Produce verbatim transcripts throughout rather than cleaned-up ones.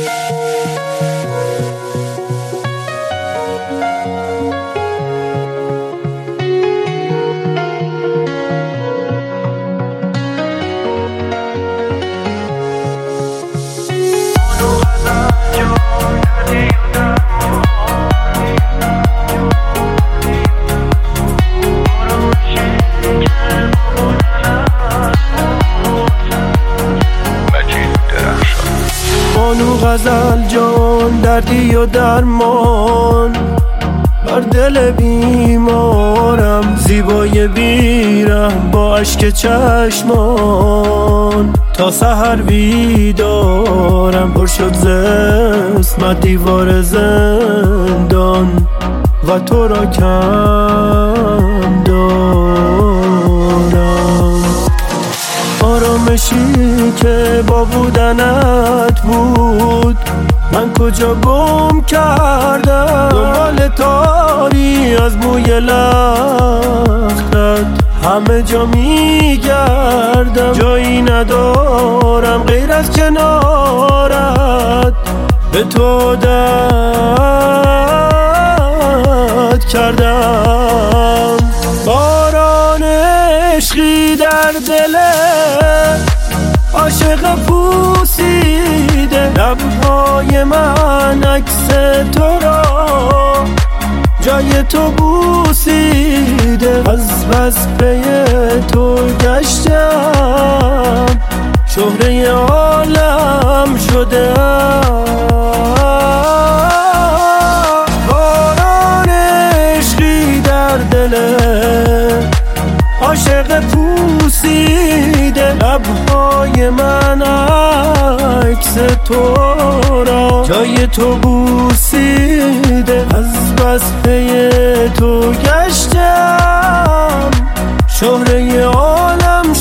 بانو غزل جان دردی و درمان بر دل بیمارم، زیبای بیرم با اشک چشمان تا سحر بیدارم. پر شد ز اسمت دیوار زندان و تو را کم دارم. آرامشی که با بودنت بود من کجا گم کردم؟ دنبال تاری از موی لختت همه جا میگردم. جایی ندارم غیر از کنارت، به تو دد کردم. باران عشقی در دل عاشق پوسیده، لبهای من عکس تو را جای تو بوسیده. از بس پی تو گشتم، شهره عالم شدم. باران عشقی در دل عاشق پوسیده، لبهای من عکس تو را جای تو بوسیده. از بس پی تو گشتم، شهره عالم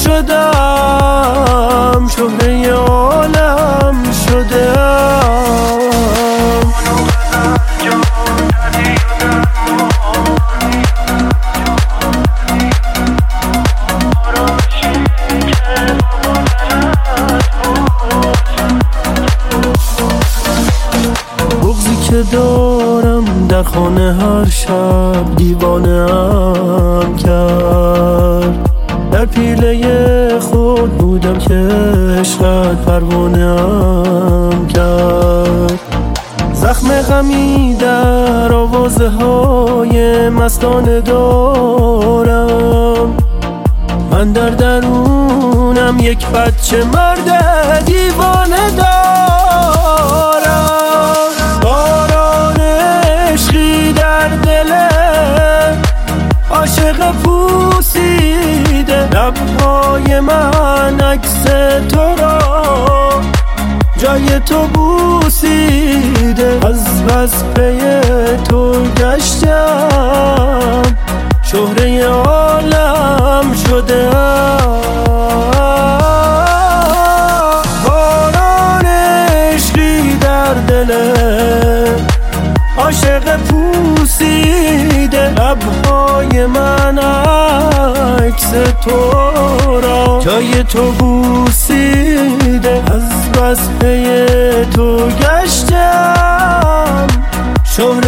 شدم، شهره عالم شدم. که دارم در خانه هر شب دیوانه‌ام کرد. در پیله خود بودم که عشقت پروانه‌ام کرد. زخم غمی در آوازه های مستانه دارم. من در درونم یک بچه مرد دیوانه دارم. باران عشقی در دل عاشق پوسیده، لبهای من عکس تو را جای تو بوسیده. از بس پی تو گشتم، شهره عالم شدم. باران عشقی در دل عاشق پوسیده، لبهای من عکس تو را جای تو بوسیده. از بس پی تو گشتم، شهره